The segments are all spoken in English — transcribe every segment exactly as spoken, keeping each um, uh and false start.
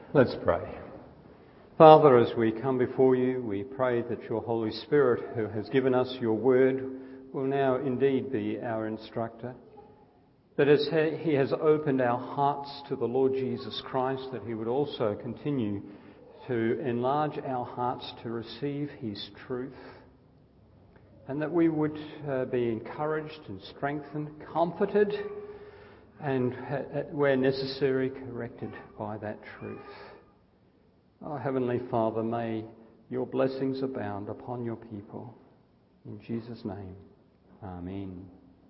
Let's pray. Father, as we come before you, we pray that your Holy Spirit, who has given us your word, will now indeed be our instructor. That as he has opened our hearts to the Lord Jesus Christ, that he would also continue to enlarge our hearts to receive his truth. And that we would uh, be encouraged and strengthened, comforted, and uh, where necessary, corrected by that truth. Oh, Heavenly Father, may your blessings abound upon your people. In Jesus' name, Amen.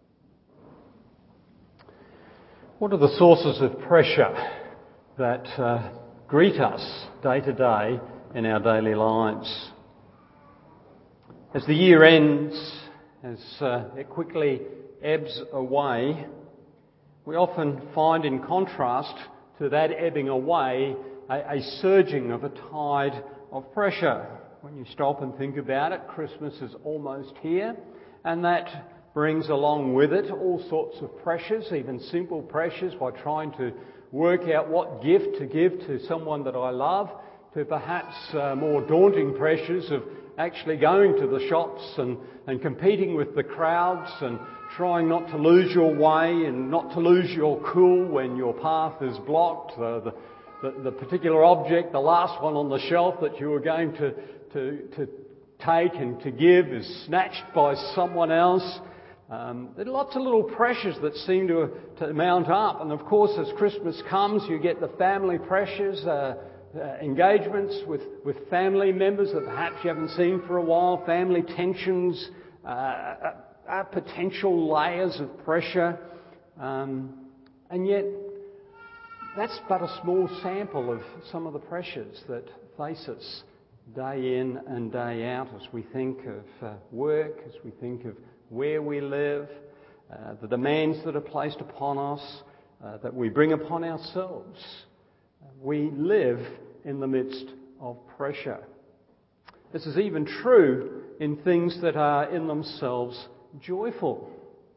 What are the sources of pressure that uh, greet us day to day in our daily lives? As the year ends, as uh, it quickly ebbs away, we often find in contrast to that ebbing away a, a surging of a tide of pressure. When you stop and think about it, Christmas is almost here, and that brings along with it all sorts of pressures, even simple pressures, by trying to work out what gift to give to someone that I love, to perhaps uh, more daunting pressures of actually going to the shops and, and competing with the crowds and trying not to lose your way and not to lose your cool when your path is blocked. Uh, the, the, the particular object, the last one on the shelf that you were going to, to, to take and to give is snatched by someone else. Um, there are lots of little pressures that seem to, to mount up. And of course, as Christmas comes, you get the family pressures, uh, uh, engagements with, with family members that perhaps you haven't seen for a while, family tensions, uh, uh, uh, potential layers of pressure. Um, and yet, that's but a small sample of some of the pressures that face us day in and day out as we think of uh, work, as we think of where we live, uh, the demands that are placed upon us, uh, that we bring upon ourselves. We live in the midst of pressure. This is even true in things that are in themselves joyful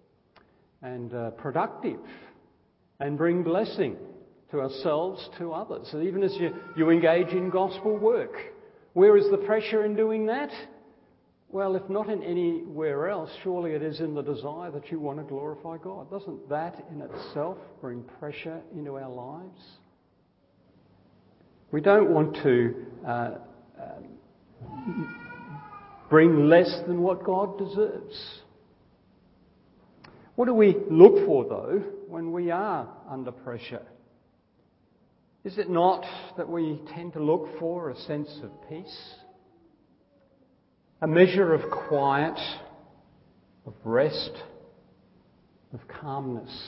and uh, productive and bring blessing to ourselves, to others. And even as you, you engage in gospel work, where is the pressure in doing that? Well, if not in anywhere else, surely it is in the desire that you want to glorify God. Doesn't that in itself bring pressure into our lives? We don't want to uh, uh, bring less than what God deserves. What do we look for, though, when we are under pressure? Is it not that we tend to look for a sense of peace? A measure of quiet, of rest, of calmness.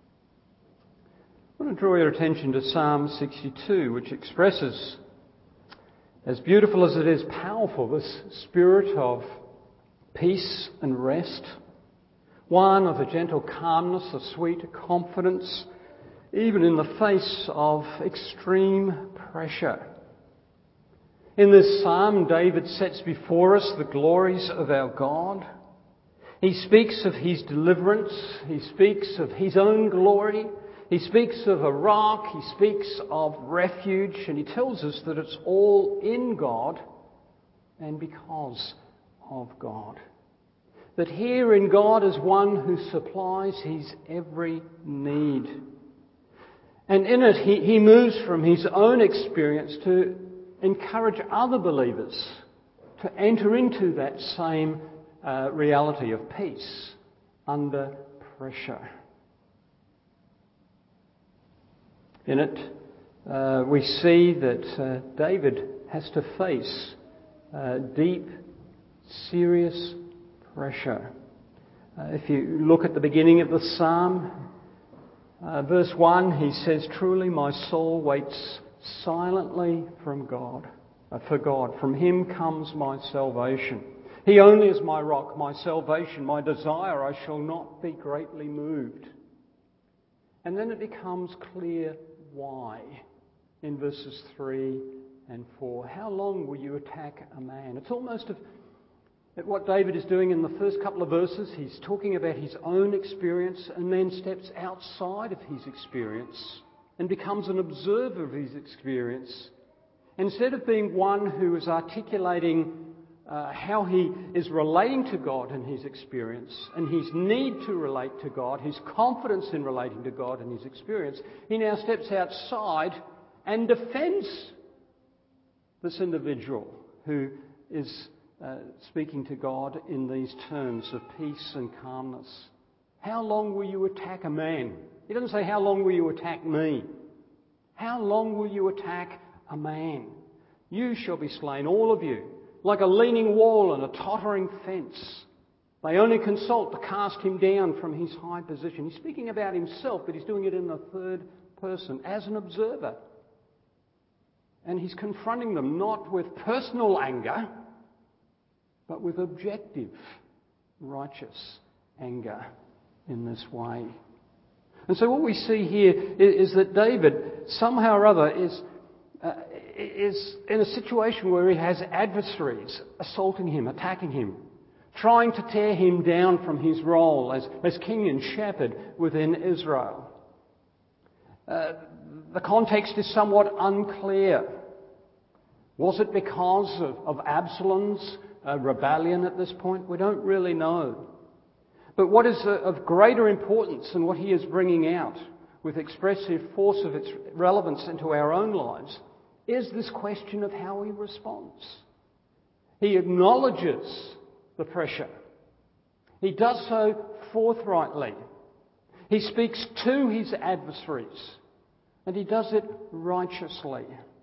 I want to draw your attention to Psalm sixty-two, which expresses, as beautiful as it is powerful, this spirit of peace and rest. One of a gentle calmness, a sweet confidence, even in the face of extreme pressure. In this psalm, David sets before us the glories of our God. He speaks of his deliverance. He speaks of his own glory. He speaks of a rock. He speaks of refuge. And he tells us that it's all in God and because of God. That here in God is one who supplies his every need. And in it, he, he moves from his own experience to encourage other believers to enter into that same uh, reality of peace under pressure. In it, uh, we see that uh, David has to face uh, deep, serious pressure. Uh, if you look at the beginning of the psalm, uh, verse one, he says, "Truly my soul waits silently from God, uh, for God. From him comes my salvation. He only is my rock, my salvation, my desire. I shall not be greatly moved." And then it becomes clear why in verses three and four. How long will you attack a man? It's almost of what David is doing in the first couple of verses. He's talking about his own experience and then steps outside of his experience and becomes an observer of his experience. Instead of being one who is articulating uh, how he is relating to God in his experience and his need to relate to God, his confidence in relating to God in his experience, he now steps outside and defends this individual who is uh, speaking to God in these terms of peace and calmness. How long will you attack a man? He doesn't say, how long will you attack me? How long will you attack a man? You shall be slain, all of you, like a leaning wall and a tottering fence. They only consult to cast him down from his high position. He's speaking about himself, but he's doing it in the third person, as an observer. And he's confronting them not with personal anger, but with objective, righteous anger in this way. And so what we see here is that David, somehow or other, is, uh, is in a situation where he has adversaries assaulting him, attacking him, trying to tear him down from his role as, as king and shepherd within Israel. Uh, the context is somewhat unclear. Was it because of, of Absalom's uh, rebellion at this point? We don't really know. But what is of greater importance and what he is bringing out with expressive force of its relevance into our own lives is this question of how he responds. He acknowledges the pressure. He does so forthrightly. He speaks to his adversaries, and he does it righteously.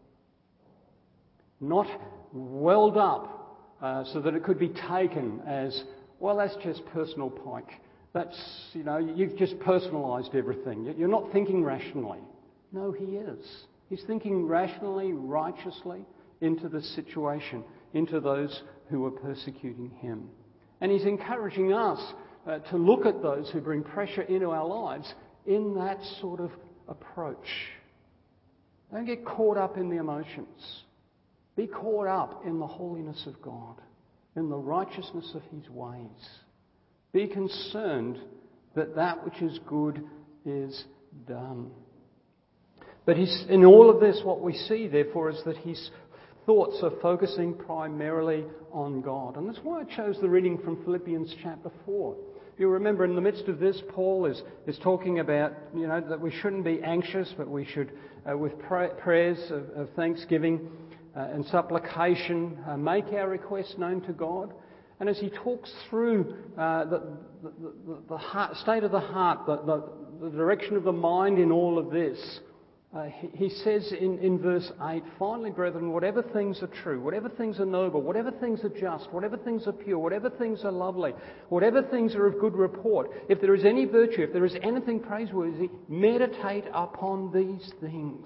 Not welled up uh, so that it could be taken as, well, that's just personal pike. That's, you know, you've just personalised everything. You're not thinking rationally. No, he is. He's thinking rationally, righteously into this situation, into those who are persecuting him. And he's encouraging us uh, to look at those who bring pressure into our lives in that sort of approach. Don't get caught up in the emotions. Be caught up in the holiness of God, in the righteousness of his ways. Be concerned that that which is good is done. But he's, in all of this, what we see, therefore, is that his thoughts are focusing primarily on God. And that's why I chose the reading from Philippians chapter four. You remember, in the midst of this, Paul is, is talking about, you know, that we shouldn't be anxious, but we should, uh, with pray, prayers of, of thanksgiving uh, and supplication, uh, make our requests known to God. And as he talks through uh, the, the, the, the heart, state of the heart, the, the, the direction of the mind in all of this, Uh, he, he says in, in verse eight, finally, brethren, whatever things are true, whatever things are noble, whatever things are just, whatever things are pure, whatever things are lovely, whatever things are of good report, if there is any virtue, if there is anything praiseworthy, meditate upon these things.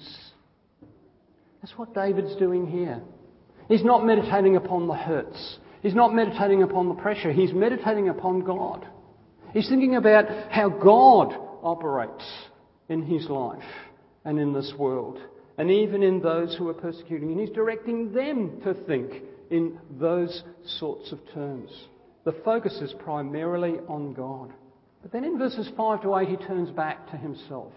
That's what David's doing here. He's not meditating upon the hurts. He's not meditating upon the pressure. He's meditating upon God. He's thinking about how God operates in his life and in this world, and even in those who are persecuting. And he's directing them to think in those sorts of terms. The focus is primarily on God. But then in verses five to eight, he turns back to himself.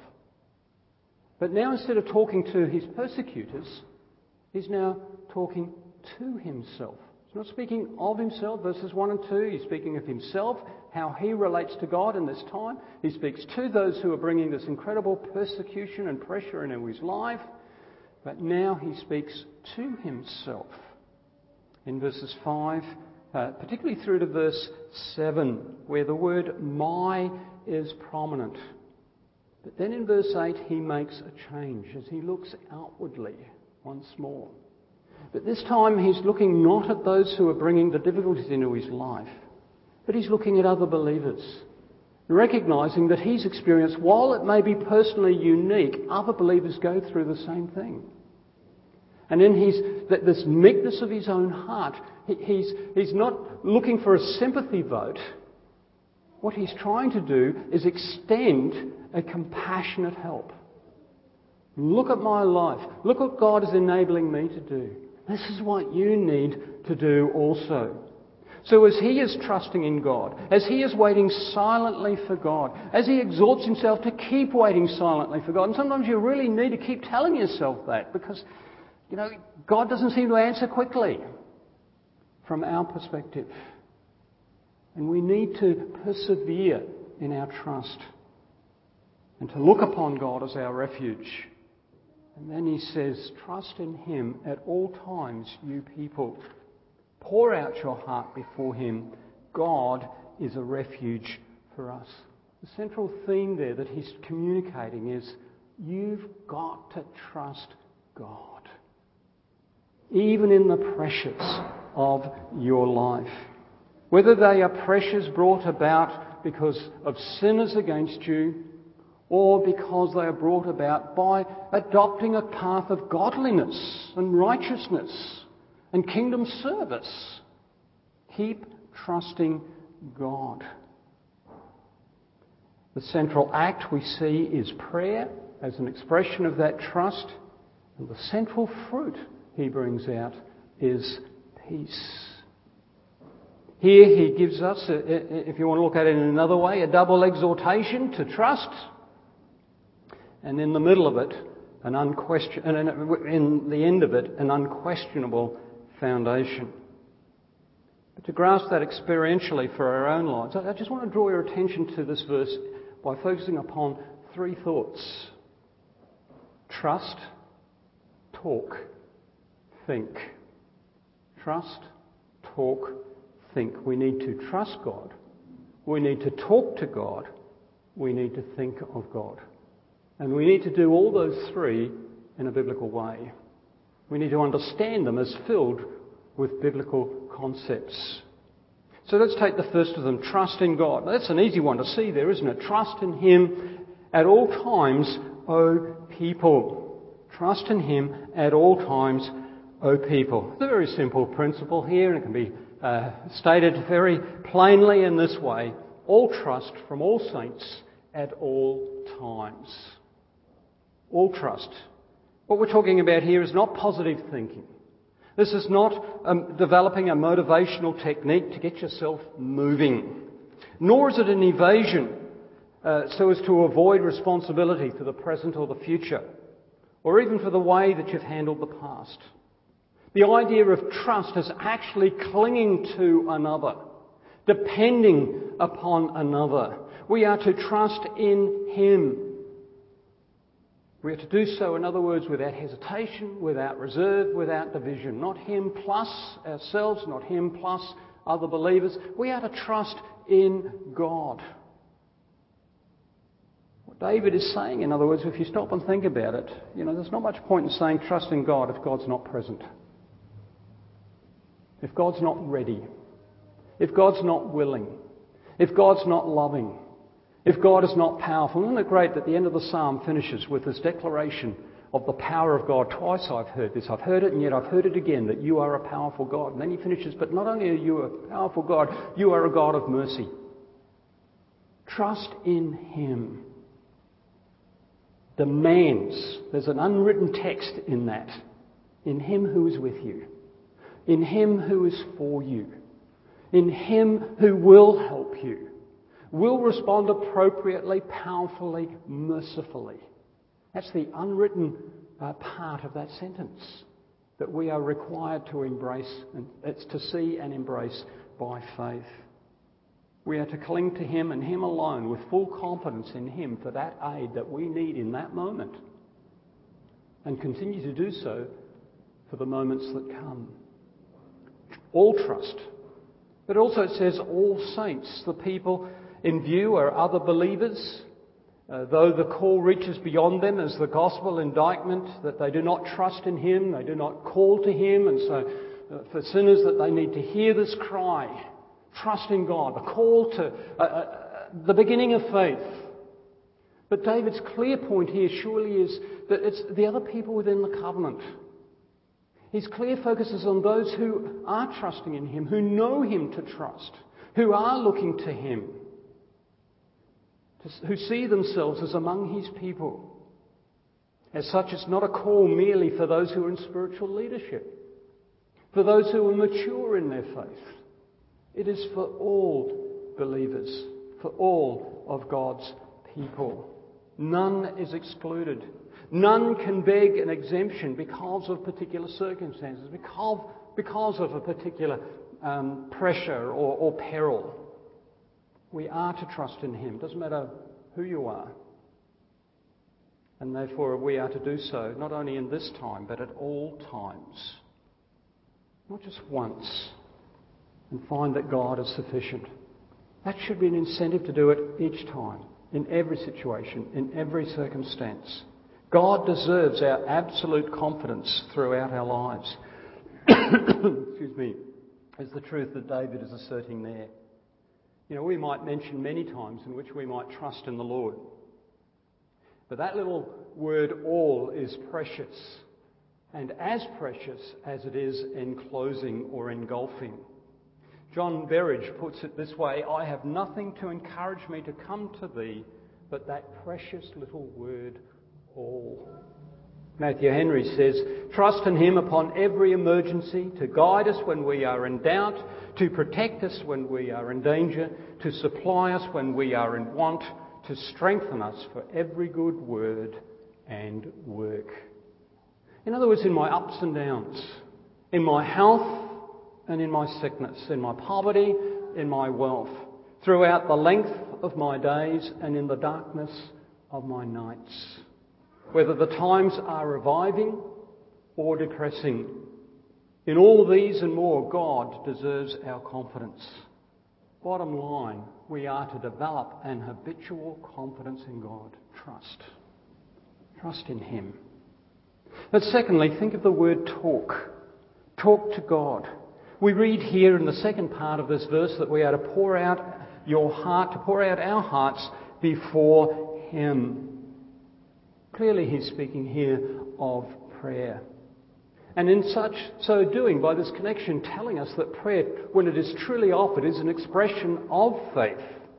But now, instead of talking to his persecutors, he's now talking to himself. He's not speaking of himself, verses one and two. He's speaking of himself, how he relates to God in this time. He speaks to those who are bringing this incredible persecution and pressure into his life. But now he speaks to himself. In verses five, uh, particularly through to verse seven, where the word my is prominent. But then in verse eight, he makes a change as he looks outwardly once more. But this time he's looking not at those who are bringing the difficulties into his life, but he's looking at other believers, recognising that his experience, while it may be personally unique, other believers go through the same thing. And in his that this meekness of his own heart, he, he's, he's not looking for a sympathy vote. What he's trying to do is extend a compassionate help. Look at my life. Look what God is enabling me to do. This is what you need to do also. So as he is trusting in God, as he is waiting silently for God, as he exhorts himself to keep waiting silently for God, and sometimes you really need to keep telling yourself that because, you know, God doesn't seem to answer quickly from our perspective. And we need to persevere in our trust and to look upon God as our refuge. And then he says, trust in him at all times, you people. Pour out your heart before him. God is a refuge for us. The central theme there that he's communicating is you've got to trust God, even in the pressures of your life. Whether they are pressures brought about because of sinners against you or because they are brought about by adopting a path of godliness and righteousness and kingdom service. Keep trusting God. The central act we see is prayer as an expression of that trust, and the central fruit he brings out is peace. Here he gives us, if you want to look at it in another way, a double exhortation to trust, and in the middle of it, an unquestion, and in the end of it, an unquestionable foundation. But to grasp that experientially for our own lives, I just want to draw your attention to this verse by focusing upon three thoughts. Trust, talk, think. Trust, talk, think. We need to trust God. We need to talk to God. We need to think of God. And we need to do all those three in a biblical way. We need to understand them as filled with biblical concepts. So let's take the first of them, trust in God. Now, that's an easy one to see there, isn't it? Trust in him at all times, O people. Trust in him at all times, O people. It's a very simple principle here, and it can be uh, stated very plainly in this way. All trust from all saints at all times. All trust. What we're talking about here is not positive thinking. This is not um, developing a motivational technique to get yourself moving. Nor is it an evasion uh, so as to avoid responsibility for the present or the future, or even for the way that you've handled the past. The idea of trust is actually clinging to another, depending upon another. We are to trust in him. We are to do so, in other words, without hesitation, without reserve, without division. Not him plus ourselves, not him plus other believers. We are to trust in God. What David is saying, in other words, if you stop and think about it, you know, there's not much point in saying trust in God if God's not present. If God's not ready. If God's not willing. If God's not loving. If God is not powerful. Isn't it great that the end of the psalm finishes with this declaration of the power of God? Twice I've heard this. I've heard it and yet I've heard it again, that you are a powerful God. And then he finishes, but not only are you a powerful God, you are a God of mercy. Trust in him. Demands. There's an unwritten text in that. In him who is with you. In him who is for you. In him who will help you. Will respond appropriately, powerfully, mercifully. That's the unwritten uh, part of that sentence that we are required to embrace, and it's to see and embrace by faith. We are to cling to him and him alone with full confidence in him for that aid that we need in that moment, and continue to do so for the moments that come. All trust. But also it says all saints, the people in view are other believers, uh, though the call reaches beyond them as the gospel indictment that they do not trust in him, they do not call to him, and so uh, for sinners that they need to hear this cry, trust in God, the call to uh, uh, the beginning of faith. But David's clear point here surely is that it's the other people within the covenant. His clear focus is on those who are trusting in him, who know him to trust, who are looking to him, who see themselves as among his people. As such, it's not a call merely for those who are in spiritual leadership, for those who are mature in their faith, It is for all believers, for all of God's people. None is excluded. None can beg an exemption because of particular circumstances, because, because of a particular um, pressure or, or peril. We are to trust in Him. Doesn't matter who you are. And therefore we are to do so not only in this time, but at all times. Not just once. And find that God is sufficient. That should be an incentive to do it each time, in every situation, in every circumstance. God deserves our absolute confidence throughout our lives. Excuse me, is the truth that David is asserting there. You know, we might mention many times in which we might trust in the Lord. But that little word all is precious. And as precious as it is enclosing or engulfing. John Berridge puts it this way: I have nothing to encourage me to come to thee but that precious little word all. Matthew Henry says, trust in Him upon every emergency, to guide us when we are in doubt, to protect us when we are in danger, to supply us when we are in want, to strengthen us for every good word and work. In other words, in my ups and downs, in my health and in my sickness, in my poverty, in my wealth, throughout the length of my days and in the darkness of my nights. Whether the times are reviving or depressing, in all these and more, God deserves our confidence. Bottom line, we are to develop an habitual confidence in God. Trust. Trust in Him. But secondly, think of the word talk. Talk to God. We read here in the second part of this verse that we are to pour out your heart, to pour out our hearts before Him. Clearly He's speaking here of prayer. And in such so doing, by this connection, telling us that prayer, when it is truly offered, is an expression of faith.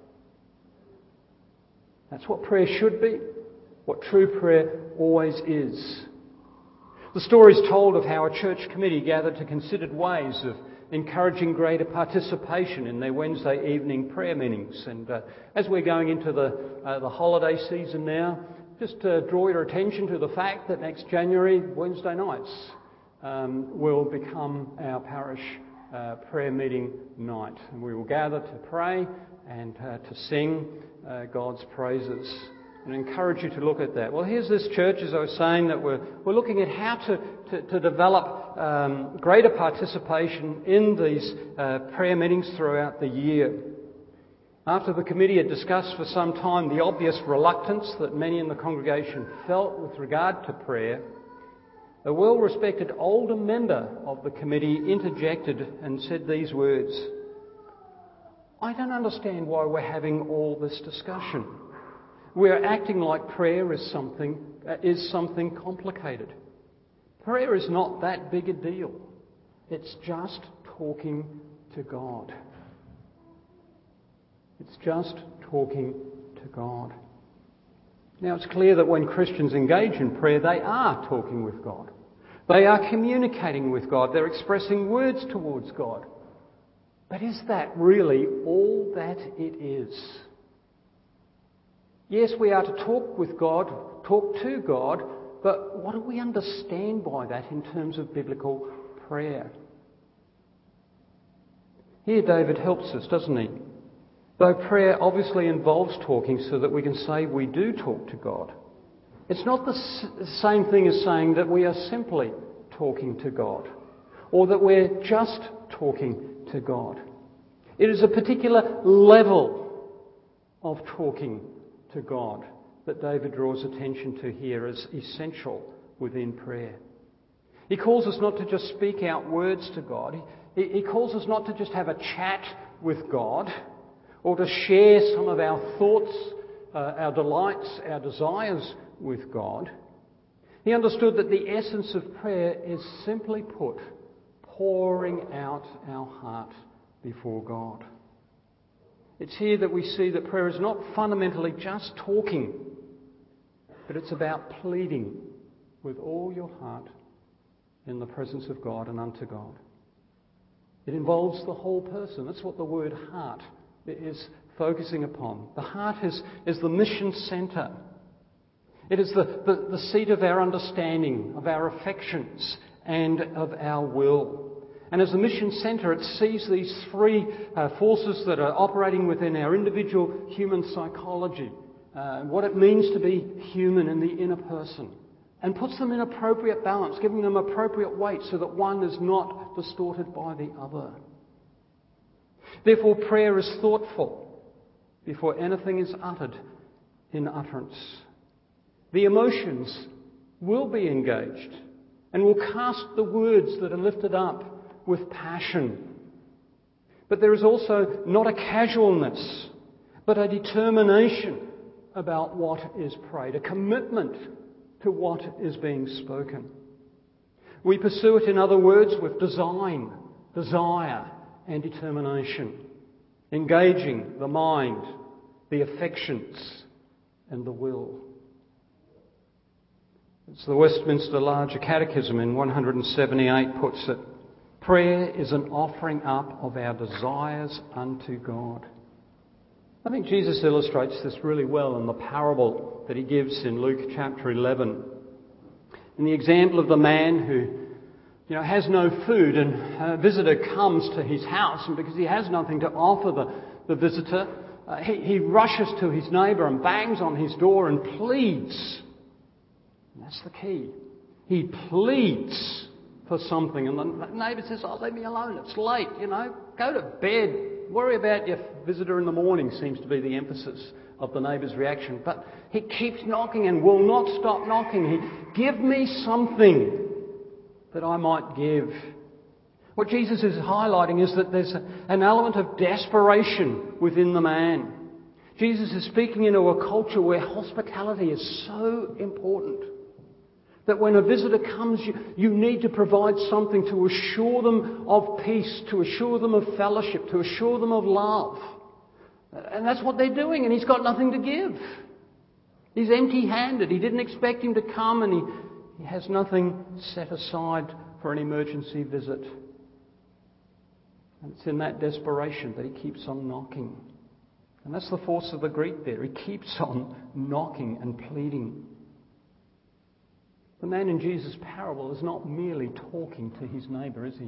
That's what prayer should be, what true prayer always is. The story is told of how a church committee gathered to consider ways of encouraging greater participation in their Wednesday evening prayer meetings. And uh, as we're going into the, uh, the holiday season now, just uh, draw your attention to the fact that next January, Wednesday nights, um, will become our parish uh, prayer meeting night. And we will gather to pray and uh, to sing uh, God's praises. And I encourage you to look at that. Well, here's this church, as I was saying, that we're, we're looking at how to, to, to develop um, greater participation in these uh, prayer meetings throughout the year. After the committee had discussed for some time the obvious reluctance that many in the congregation felt with regard to prayer, a well-respected older member of the committee interjected and said these words: I don't understand why we're having all this discussion. We're acting like prayer is something uh, is something complicated. Prayer is not that big a deal. It's just talking to God. It's just talking to God. Now, it's clear that when Christians engage in prayer, they are talking with God. They are communicating with God. They're expressing words towards God. But is that really all that it is? Yes, we are to talk with God, talk to God, but what do we understand by that in terms of biblical prayer? Here David helps us, doesn't he? Though prayer obviously involves talking so that we can say we do talk to God, it's not the same thing as saying that we are simply talking to God or that we're just talking to God. It is a particular level of talking to God that David draws attention to here as essential within prayer. He calls us not to just speak out words to God. He, he calls us not to just have a chat with God or to share some of our thoughts, uh, our delights, our desires with God. He understood that the essence of prayer is simply put, pouring out our heart before God. It's here that we see that prayer is not fundamentally just talking, but it's about pleading with all your heart in the presence of God and unto God. It involves the whole person. That's what the word heart is focusing upon. The heart is, is the mission centre. It is the, the, the seat of our understanding, of our affections, and of our will. And as the mission centre, it sees these three uh, forces that are operating within our individual human psychology, uh, what it means to be human in the inner person, and puts them in appropriate balance, giving them appropriate weight so that one is not distorted by the other. Therefore, prayer is thoughtful before anything is uttered in utterance. The emotions will be engaged and will cast the words that are lifted up with passion. But there is also not a casualness, but a determination about what is prayed, a commitment to what is being spoken. We pursue it, in other words, with design, desire and determination, engaging the mind, the affections and the will. As the Westminster Larger Catechism in one seventy-eight puts it, prayer is an offering up of our desires unto God. I think Jesus illustrates this really well in the parable that he gives in Luke chapter eleven. In the example of the man who, you know, has no food, and a visitor comes to his house, and because he has nothing to offer the, the visitor, uh, he, he rushes to his neighbour and bangs on his door and pleads. And that's the key. He pleads for something, and the neighbour says, "Oh, leave me alone, it's late, you know, go to bed, worry about your visitor in the morning," seems to be the emphasis of the neighbour's reaction. But he keeps knocking and will not stop knocking. He, "Give me something that I might give." What Jesus is highlighting is that there's an element of desperation within the man. Jesus is speaking into a culture where hospitality is so important. That when a visitor comes, you, you need to provide something to assure them of peace, to assure them of fellowship, to assure them of love. And that's what they're doing, and he's got nothing to give. He's empty-handed. He didn't expect him to come, and he, he has nothing set aside for an emergency visit. And it's in that desperation that he keeps on knocking. And that's the force of the Greek there. He keeps on knocking and pleading. The man in Jesus' parable is not merely talking to his neighbour, is he?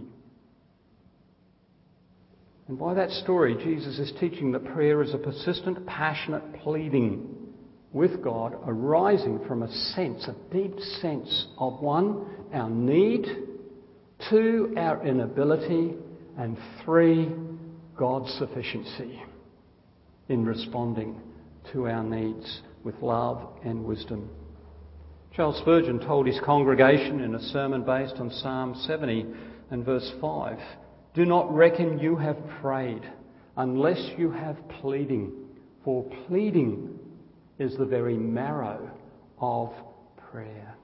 And by that story, Jesus is teaching that prayer is a persistent, passionate pleading with God, arising from a sense, a deep sense of, one, our need, two, our inability, and three, God's sufficiency in responding to our needs with love and wisdom. Charles Spurgeon told his congregation in a sermon based on Psalm seventy and verse five, "Do not reckon you have prayed unless you have pleading, for pleading is the very marrow of prayer."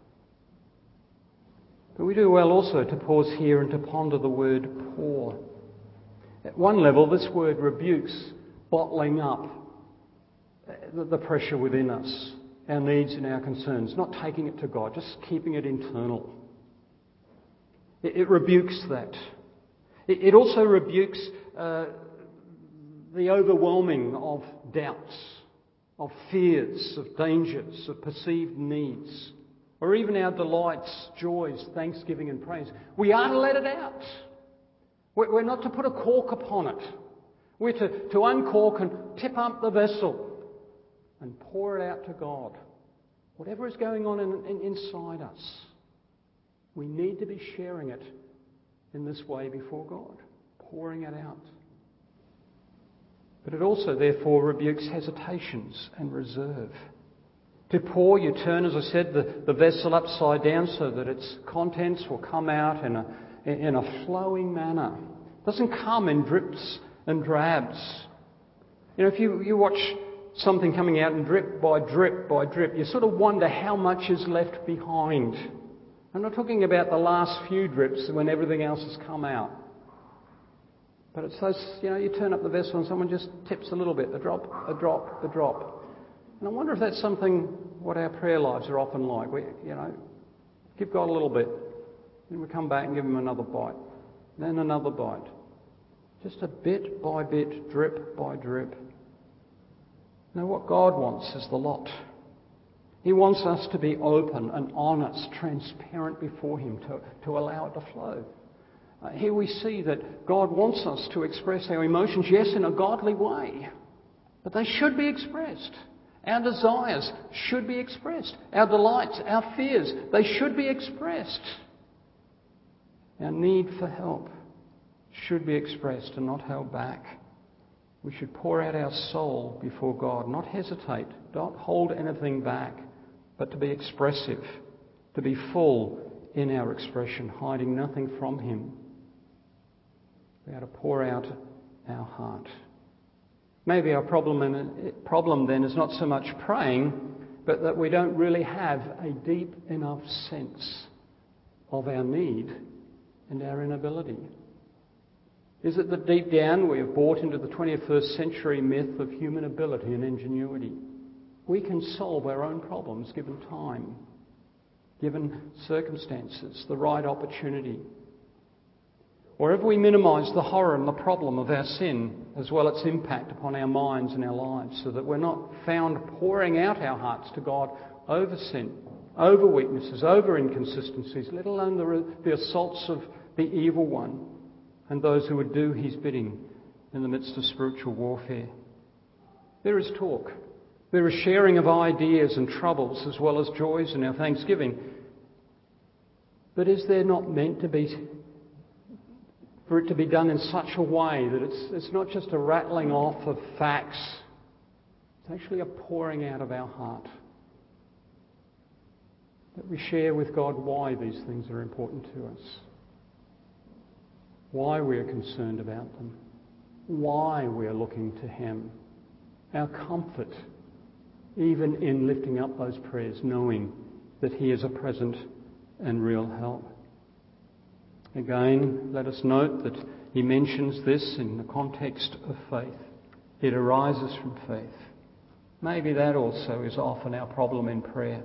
But we do well also to pause here and to ponder the word pour. At one level, this word rebukes bottling up the pressure within us, our needs and our concerns, not taking it to God, just keeping it internal. It, it rebukes that. It, it also rebukes uh, the overwhelming of doubts, of fears, of dangers, of perceived needs, or even our delights, joys, thanksgiving and praise. We are to let it out. We're, we're not to put a cork upon it. We're to, to uncork and tip up the vessel and pour it out to God. Whatever is going on in, in, inside us, we need to be sharing it in this way before God, pouring it out. But it also, therefore, rebukes hesitations and reserve. To pour, you turn, as I said, the, the vessel upside down so that its contents will come out in a, in a flowing manner. It doesn't come in drips and drabs. You know, if you, you watch something coming out and drip by drip by drip, you sort of wonder how much is left behind. I'm not talking about the last few drips when everything else has come out. But it's those, you know, you turn up the vessel and someone just tips a little bit, a drop, a drop, a drop. And I wonder if that's something what our prayer lives are often like. We, you know, give God a little bit, then we come back and give him another bite, then another bite, Just a bit by bit, drip by drip. Now what God wants is the lot. He wants us to be open and honest, transparent before Him, to, to allow it to flow. Uh, here we see that God wants us to express our emotions, yes, in a godly way, but they should be expressed. Our desires should be expressed. Our delights, our fears, they should be expressed. Our need for help should be expressed and not held back. We should pour out our soul before God, not hesitate, not hold anything back, but to be expressive, to be full in our expression, hiding nothing from Him. We are to pour out our heart. Maybe our problem, in, problem then is not so much praying, but that we don't really have a deep enough sense of our need and our inability. Is it that deep down we have bought into the twenty-first century myth of human ability and ingenuity? We can solve our own problems given time, given circumstances, the right opportunity. Or have we minimised the horror and the problem of our sin, as well as its impact upon our minds and our lives, so that we're not found pouring out our hearts to God over sin, over weaknesses, over inconsistencies, let alone the, the assaults of the evil one and those who would do his bidding in the midst of spiritual warfare? There is talk. There is sharing of ideas and troubles as well as joys in our thanksgiving. But is there not meant to be for it to be done in such a way that it's, it's not just a rattling off of facts, it's actually a pouring out of our heart? That we share with God why these things are important to us, why we are concerned about them, why we are looking to Him, our comfort, even in lifting up those prayers, knowing that He is a present and real help. Again, let us note that he mentions this in the context of faith. It arises from faith. Maybe that also is often our problem in prayer.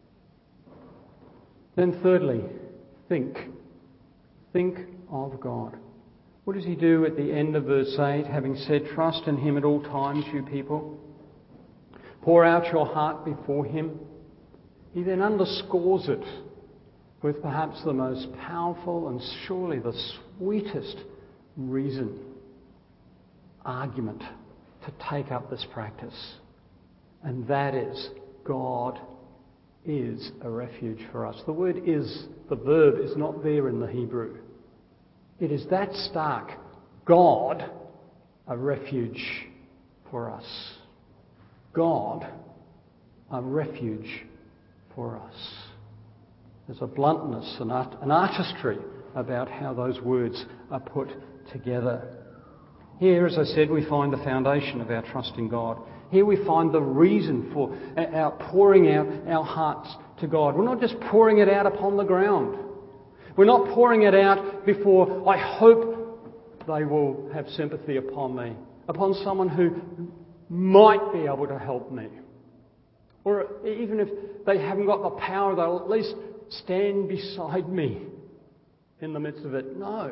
Then thirdly, think. Think of God. What does he do at the end of verse eight, having said, "Trust in Him at all times, you people. Pour out your heart before Him." He then underscores it with perhaps the most powerful and surely the sweetest reason, argument to take up this practice. And that is, God is a refuge for us. The word is, the verb is not there in the Hebrew. It is that stark. God, a refuge for us. God, a refuge for us. There's a bluntness, an, art, an artistry about how those words are put together. Here, as I said, we find the foundation of our trust in God. Here we find the reason for our pouring out our hearts to God. We're not just pouring it out upon the ground. We're not pouring it out before I hope they will have sympathy upon me, upon someone who might be able to help me. Or even if they haven't got the power, they'll at least stand beside me in the midst of it. No.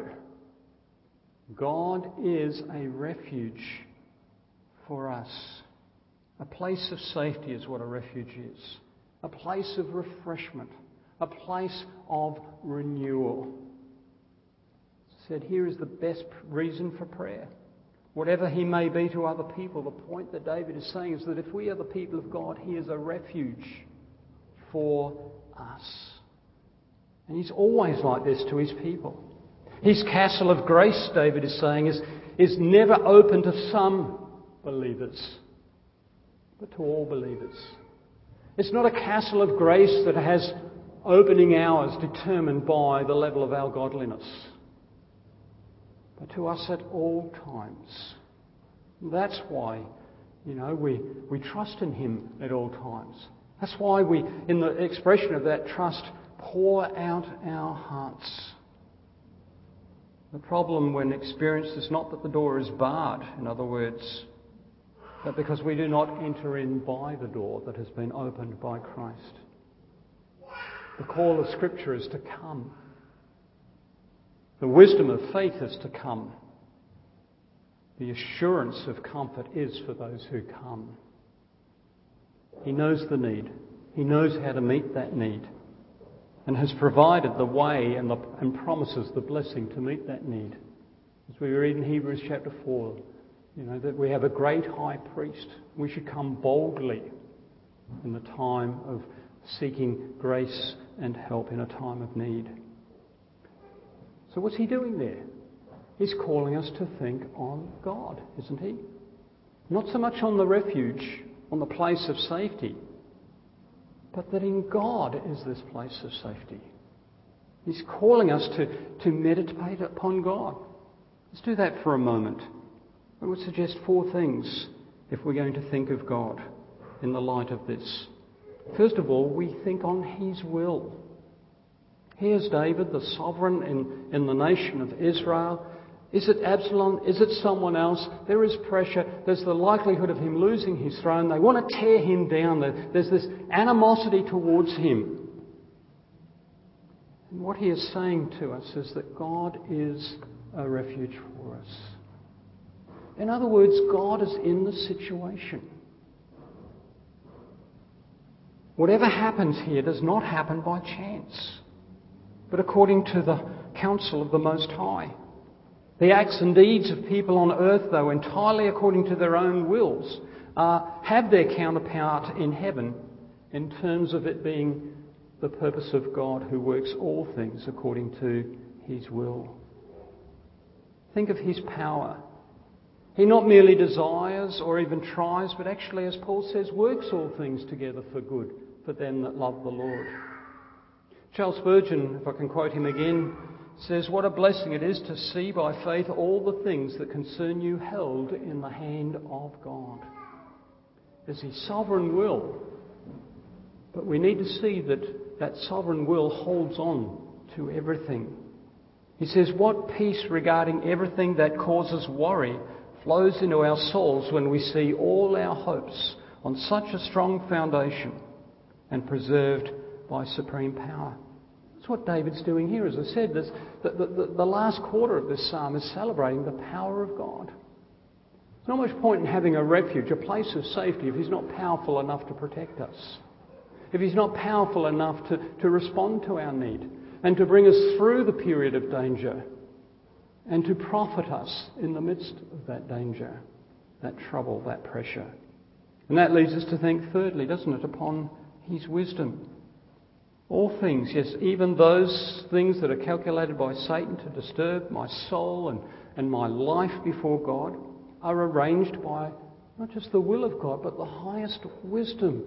God is a refuge for us. A place of safety is what a refuge is. A place of refreshment. A place of renewal. As I said, here is the best reason for prayer. Whatever he may be to other people, the point that David is saying is that if we are the people of God, he is a refuge for us. And he's always like this to his people. His castle of grace, David is saying, is, is never open to some believers, but to all believers. It's not a castle of grace that has opening hours determined by the level of our godliness, but to us at all times. That's why, you know, we, we trust in him at all times. That's why we, in the expression of that trust, pour out our hearts. The problem when experienced is not that the door is barred, in other words, but because we do not enter in by the door that has been opened by Christ. The call of Scripture is to come. The wisdom of faith is to come. the assurance of comfort is for those who come. He knows the need. He knows how to meet that need and has provided the way and, the, and promises the blessing to meet that need. As we read in Hebrews chapter four, you know, that we have a great high priest. We should come boldly in the time of seeking grace and help in a time of need. So what's he doing there? He's calling us to think on God, isn't he? Not so much on the refuge, on the place of safety, but that in God is this place of safety. He's calling us to, to meditate upon God. Let's do that for a moment. I would suggest four things if we're going to think of God in the light of this. First of all, we think on his will. Here's David, the sovereign in, in the nation of Israel. Is it Absalom? Is it someone else? There is pressure. There's the likelihood of him losing his throne. They want to tear him down. There's this animosity towards him. And what he is saying to us is that God is a refuge for us. In other words, God is in the situation. Whatever happens here does not happen by chance, but according to the counsel of the Most High. The acts and deeds of people on earth, though entirely according to their own wills, uh, have their counterpart in heaven in terms of it being the purpose of God who works all things according to his will. Think of his power. He not merely desires or even tries, but actually, as Paul says, works all things together for good for them that love the Lord. Charles Spurgeon, if I can quote him again, says, "What a blessing it is to see by faith all the things that concern you held in the hand of God." There's his sovereign will, but we need to see that that sovereign will holds on to everything. He says, "What peace regarding everything that causes worry flows into our souls when we see all our hopes on such a strong foundation and preserved by supreme power." That's what David's doing here. As I said, this, the, the, the last quarter of this psalm is celebrating the power of God. There's not much point in having a refuge, a place of safety, if he's not powerful enough to protect us. If he's not powerful enough to, to respond to our need and to bring us through the period of danger and to profit us in the midst of that danger, that trouble, that pressure. And that leads us to think thirdly, doesn't it, upon his wisdom. All things, yes, even those things that are calculated by Satan to disturb my soul and, and my life before God, are arranged by not just the will of God, but the highest wisdom.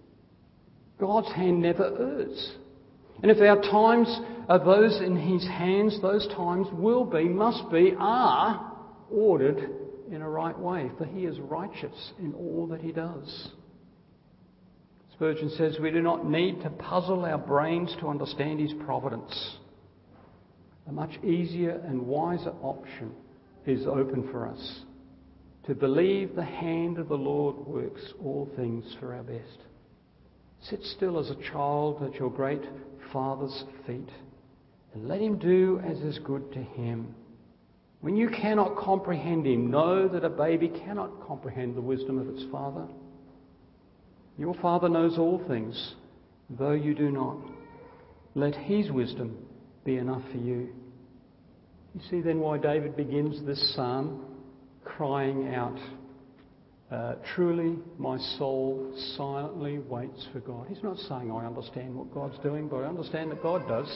God's hand never errs. And if our times are those in his hands, those times will be, must be, are ordered in a right way, for he is righteous in all that he does. Spurgeon says, "We do not need to puzzle our brains to understand his providence. A much easier and wiser option is open for us, to believe the hand of the Lord works all things for our best. Sit still as a child at your great Father's feet, and let him do as is good to him. When you cannot comprehend him, know that a baby cannot comprehend the wisdom of its father. Your Father knows all things, though you do not. Let his wisdom be enough for you." You see then why David begins this psalm crying out, uh, "Truly my soul silently waits for God." He's not saying, "I understand what God's doing, but I understand that God does.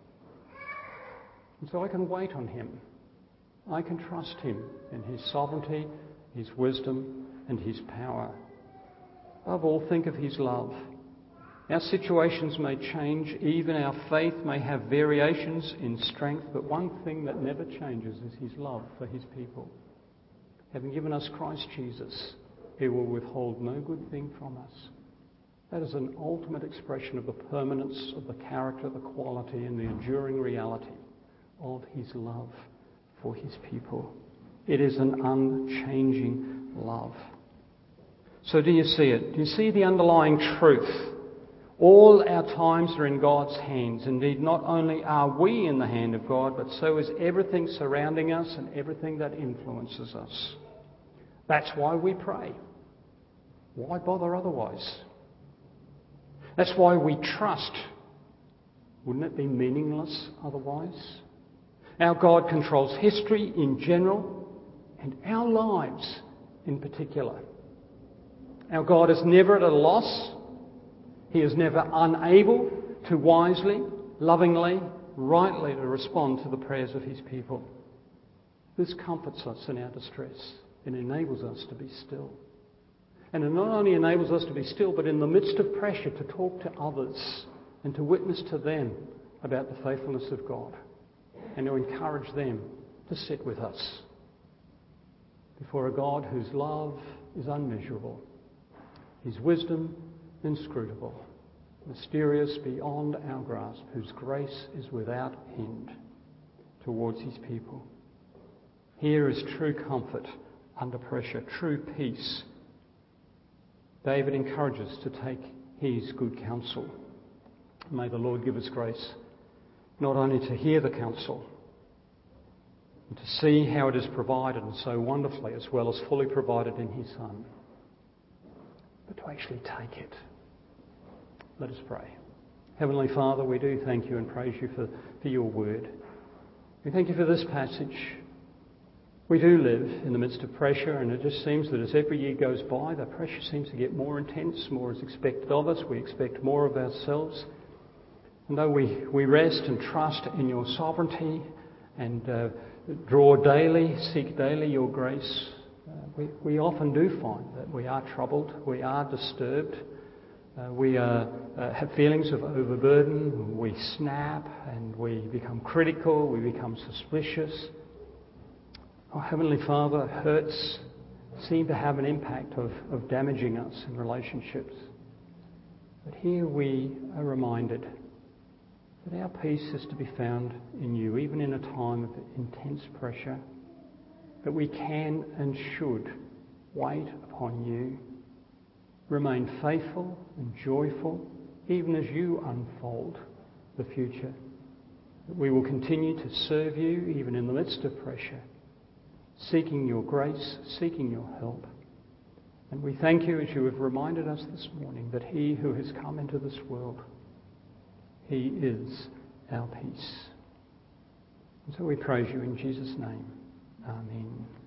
And so I can wait on him. I can trust him in his sovereignty, his wisdom, and his power." Above all, think of his love. Our situations may change, even our faith may have variations in strength, but one thing that never changes is his love for his people. Having given us Christ Jesus, he will withhold no good thing from us. That is an ultimate expression of the permanence of the character, the quality, and the enduring reality of his love for his people. It is an unchanging love. So do you see it? Do you see the underlying truth? All our times are in God's hands. Indeed, not only are we in the hand of God, but so is everything surrounding us and everything that influences us. That's why we pray. Why bother otherwise? That's why we trust. Wouldn't it be meaningless otherwise? Our God controls history in general and our lives in particular. Our God is never at a loss. He is never unable to wisely, lovingly, rightly to respond to the prayers of his people. This comforts us in our distress. It enables us to be still. And it not only enables us to be still, but in the midst of pressure to talk to others and to witness to them about the faithfulness of God and to encourage them to sit with us before a God whose love is unmeasurable, his wisdom inscrutable, mysterious beyond our grasp, whose grace is without end towards his people. Here is true comfort under pressure, true peace. David encourages to take his good counsel. May the Lord give us grace not only to hear the counsel and to see how it is provided and so wonderfully as well as fully provided in his Son, but to actually take it. Let us pray. Heavenly Father, we do thank you and praise you for, for your word. We thank you for this passage. We do live in the midst of pressure, and it just seems that as every year goes by, the pressure seems to get more intense, more is expected of us. We expect more of ourselves. And though we, we rest and trust in your sovereignty and uh, draw daily, seek daily your grace, uh, we, we often do find that we are troubled, we are disturbed, uh, we uh, uh, have feelings of overburden, we snap and we become critical, we become suspicious. Oh, Heavenly Father, hurts seem to have an impact of, of damaging us in relationships. But here we are reminded that our peace is to be found in you, even in a time of intense pressure, that we can and should wait upon you, remain faithful and joyful, even as you unfold the future, that we will continue to serve you even in the midst of pressure, seeking your grace, seeking your help. And we thank you, as you have reminded us this morning, that he who has come into this world, he is our peace. And so we praise you in Jesus' name. Amen.